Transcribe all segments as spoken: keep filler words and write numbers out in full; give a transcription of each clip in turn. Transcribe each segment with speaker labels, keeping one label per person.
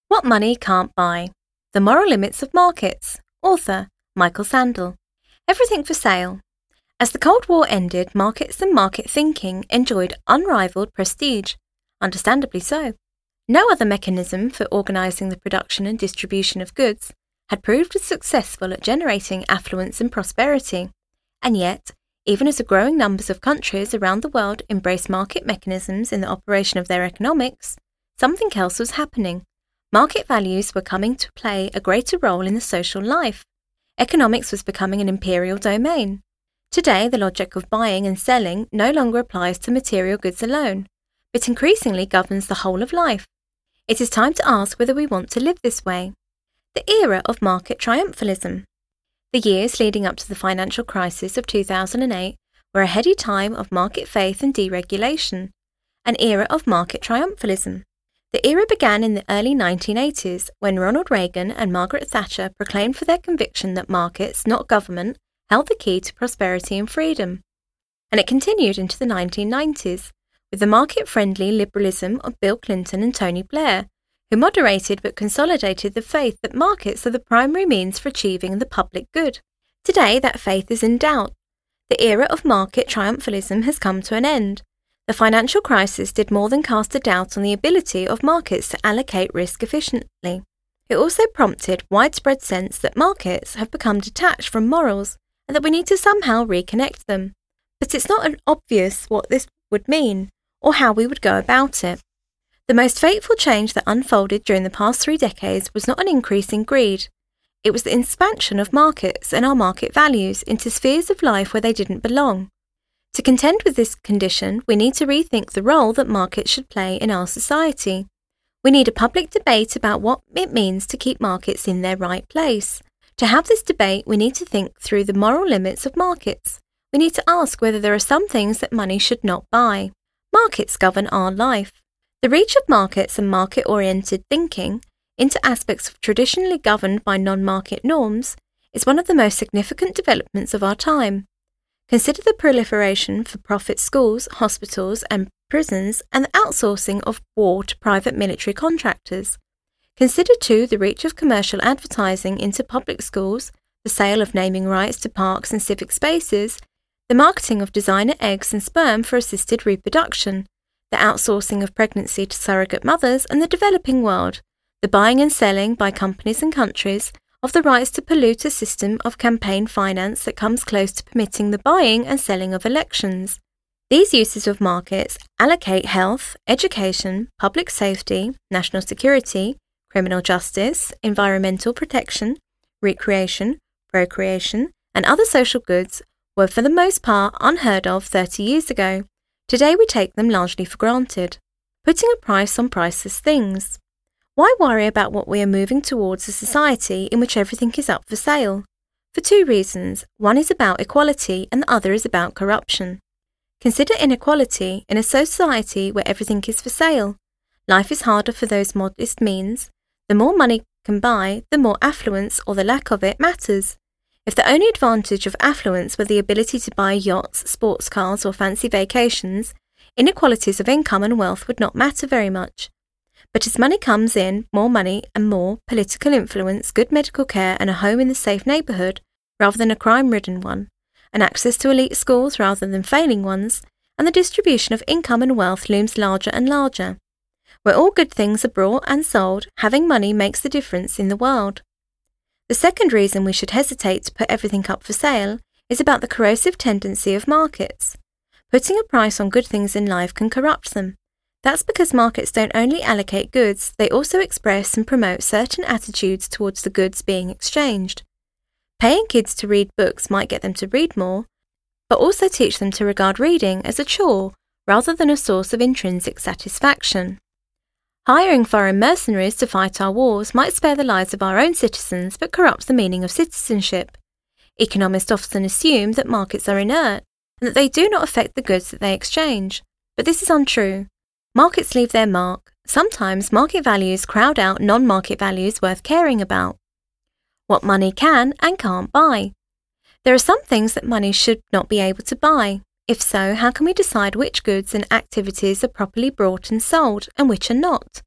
Speaker 1: What Money Can't Buy. The Moral Limits of Markets. Author, Michael Sandel. Everything for sale. As the Cold War ended, markets and market thinking enjoyed unrivaled prestige. Understandably so. No other mechanism for organising the production and distribution of goods had proved as successful at generating affluence and prosperity. And yet, even as a growing numbers of countries around the world embraced market mechanisms in the operation of their economics, something else was happening. Market values were coming to play a greater role in the social life. Economics was becoming an imperial domain. Today, the logic of buying and selling no longer applies to material goods alone, but increasingly governs the whole of life. It is time to ask whether we want to live this way. The era of market triumphalism. The years leading up to the financial crisis of two thousand eight were a heady time of market faith and deregulation, an era of market triumphalism. The era began in the early nineteen eighties when Ronald Reagan and Margaret Thatcher proclaimed for their conviction that markets, not government, held the key to prosperity and freedom. And it continued into the nineteen nineties with the market-friendly liberalism of Bill Clinton and Tony Blair, who moderated but consolidated the faith that markets are the primary means for achieving the public good. Today, that faith is in doubt. The era of market triumphalism has come to an end. The financial crisis did more than cast a doubt on the ability of markets to allocate risk efficiently. It also prompted widespread sense that markets have become detached from morals and that we need to somehow reconnect them. But it's not obvious what this would mean or how we would go about it. The most fateful change that unfolded during the past three decades was not an increase in greed. It was the expansion of markets and our market values into spheres of life where they didn't belong. To contend with this condition, we need to rethink the role that markets should play in our society. We need a public debate about what it means to keep markets in their right place. To have this debate, we need to think through the moral limits of markets. We need to ask whether there are some things that money should not buy. Markets govern our life. The reach of markets and market-oriented thinking into aspects traditionally governed by non-market norms is one of the most significant developments of our time. Consider the proliferation for profit schools, hospitals and prisons and the outsourcing of war to private military contractors. Consider too the reach of commercial advertising into public schools, the sale of naming rights to parks and civic spaces, the marketing of designer eggs and sperm for assisted reproduction, the outsourcing of pregnancy to surrogate mothers and the developing world, the buying and selling by companies and countries of the rights to pollute a system of campaign finance that comes close to permitting the buying and selling of elections. These uses of markets allocate health, education, public safety, national security, criminal justice, environmental protection, recreation, procreation, and other social goods were for the most part unheard of thirty years ago. Today we take them largely for granted. Putting a price on priceless things. Why worry about what we are moving towards a society in which everything is up for sale? For two reasons. One is about equality and the other is about corruption. Consider inequality in a society where everything is for sale. Life is harder for those modest means. The more money can buy, the more affluence or the lack of it matters. If the only advantage of affluence were the ability to buy yachts, sports cars or fancy vacations, inequalities of income and wealth would not matter very much. But as money comes in, more money and more political influence, good medical care and a home in the safe neighbourhood rather than a crime-ridden one, and access to elite schools rather than failing ones, and the distribution of income and wealth looms larger and larger. Where all good things are bought and sold, having money makes the difference in the world. The second reason we should hesitate to put everything up for sale is about the corrosive tendency of markets. Putting a price on good things in life can corrupt them. That's because markets don't only allocate goods, they also express and promote certain attitudes towards the goods being exchanged. Paying kids to read books might get them to read more, but also teach them to regard reading as a chore rather than a source of intrinsic satisfaction. Hiring foreign mercenaries to fight our wars might spare the lives of our own citizens but corrupt the meaning of citizenship. Economists often assume that markets are inert and that they do not affect the goods that they exchange, but this is untrue. Markets leave their mark. Sometimes market values crowd out non-market values worth caring about. What money can and can't buy. There are some things that money should not be able to buy. If so, how can we decide which goods and activities are properly bought and sold and which are not?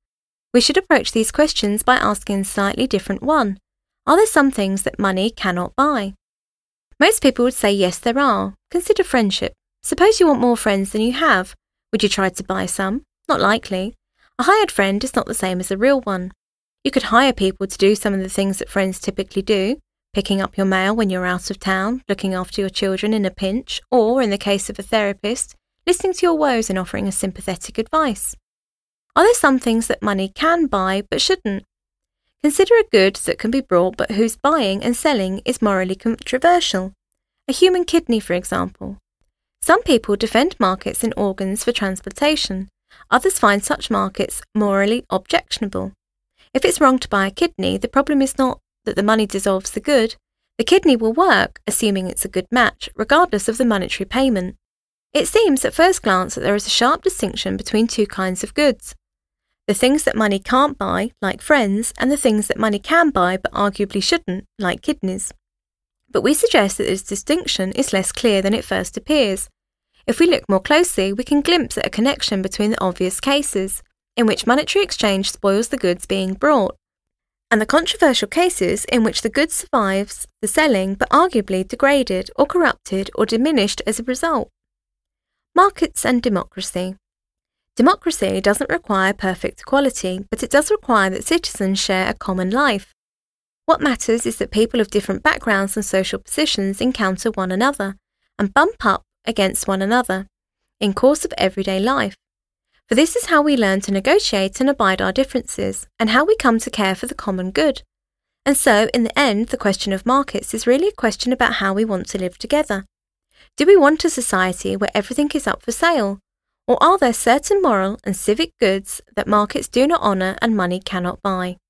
Speaker 1: We should approach these questions by asking a slightly different one. Are there some things that money cannot buy? Most people would say yes, there are. Consider friendship. Suppose you want more friends than you have. Would you try to buy some? Not likely. A hired friend is not the same as a real one. You could hire people to do some of the things that friends typically do, picking up your mail when you're out of town, looking after your children in a pinch, or, in the case of a therapist, listening to your woes and offering a sympathetic advice. Are there some things that money can buy but shouldn't? Consider a good that can be bought but whose buying and selling is morally controversial. A human kidney, for example. Some people defend markets in organs for transplantation. Others find such markets morally objectionable. If it's wrong to buy a kidney, the problem is not that the money dissolves the good. The kidney will work, assuming it's a good match, regardless of the monetary payment. It seems at first glance that there is a sharp distinction between two kinds of goods. The things that money can't buy, like friends, and the things that money can buy but arguably shouldn't, like kidneys. But we suggest that this distinction is less clear than it first appears. If we look more closely, we can glimpse at a connection between the obvious cases, in which monetary exchange spoils the goods being brought, and the controversial cases in which the good survives the selling but arguably degraded or corrupted or diminished as a result. Markets and democracy. Democracy doesn't require perfect equality, but it does require that citizens share a common life. What matters is that people of different backgrounds and social positions encounter one another and bump up against one another in course of everyday life. For this is how we learn to negotiate and abide our differences, and how we come to care for the common good. And so, in the end, the question of markets is really a question about how we want to live together. Do we want a society where everything is up for sale? Or are there certain moral and civic goods that markets do not honour and money cannot buy?